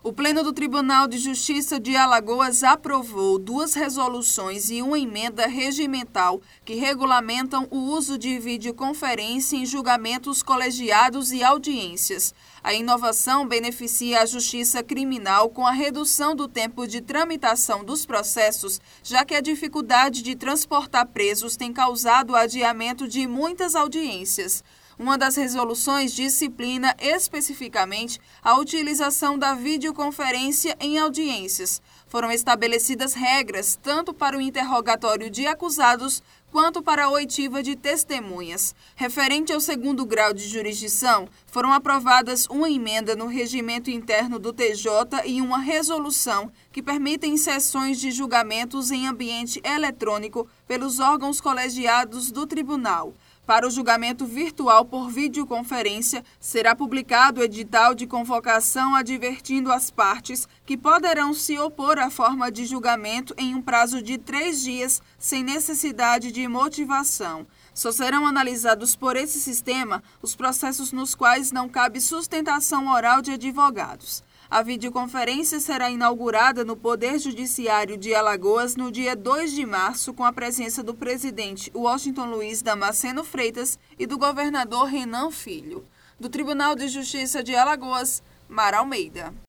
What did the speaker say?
O Pleno do Tribunal de Justiça de Alagoas aprovou 2 resoluções e uma emenda regimental que regulamentam o uso de videoconferência em julgamentos colegiados e audiências. A inovação beneficia a Justiça Criminal com a redução do tempo de tramitação dos processos, já que a dificuldade de transportar presos tem causado o adiamento de muitas audiências. Uma das resoluções disciplina especificamente a utilização da videoconferência em audiências. Foram estabelecidas regras tanto para o interrogatório de acusados quanto para a oitiva de testemunhas. Referente ao 2º grau de jurisdição, foram aprovadas uma emenda no regimento interno do TJ e uma resolução que permitem sessões de julgamentos em ambiente eletrônico pelos órgãos colegiados do tribunal. Para o julgamento virtual por videoconferência, será publicado o edital de convocação advertindo as partes que poderão se opor à forma de julgamento em um prazo de 3 dias, sem necessidade de motivação. Só serão analisados por esse sistema os processos nos quais não cabe sustentação oral de advogados. A videoconferência será inaugurada no Poder Judiciário de Alagoas no dia 2 de março, com a presença do presidente Washington Luiz Damasceno Freitas e do governador Renan Filho. Do Tribunal de Justiça de Alagoas, Mara Almeida.